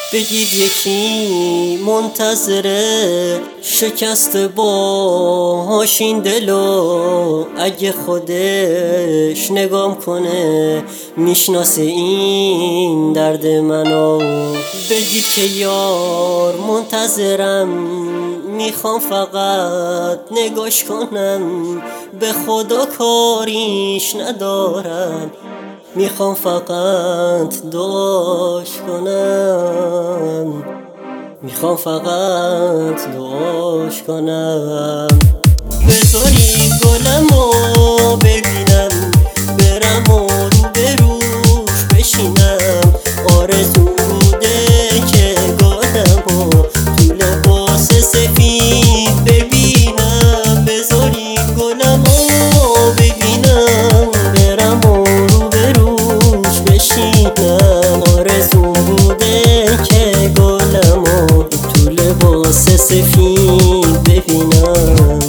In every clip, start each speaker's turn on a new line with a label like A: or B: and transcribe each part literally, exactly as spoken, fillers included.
A: بگید یکی منتظره شکست باهاش این دلو، اگه خودش نگام کنه میشناسه این درد منو. بگید که یار منتظرم، میخوام فقط نگاش کنم، به خدا کاریش ندارم، میخوام فقط دعاش کنم، میخوام فقط دعاش کنم. بذارید گلمو ببینم، برم و رو به روش بشینم. آرزو بوده که گلمو تو لباس سفید ببینم. بذارید گلمو ببینم، برم و رو به روش بشینم. آرزو بوده که گلمو تو لباس سفید ببینم.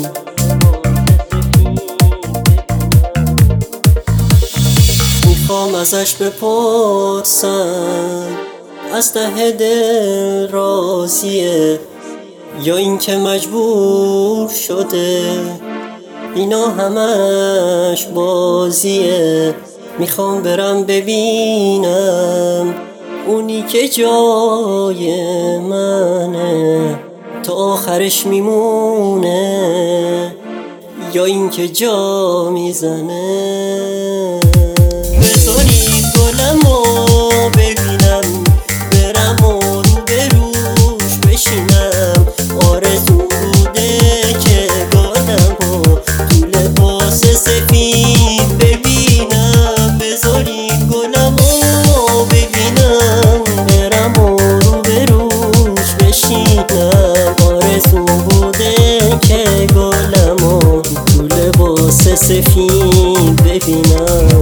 A: میخوام ازش بپرسم از ته دل راضیه یا اینکه مجبور شده، اینا همش بازیه. میخوام برم ببینم اونی که جای منه تا آخرش میمونه یا اینکه جا میزنه. بذارید گلمو ببینم، برم و رو به روش بشینم. آرزو بوده که گلمو تو لباس سفید ببینم. بذارید گلمو ببینم، برم و رو به روش بشینم. آرزو بوده که گلمو تو لباس سفید ببینم.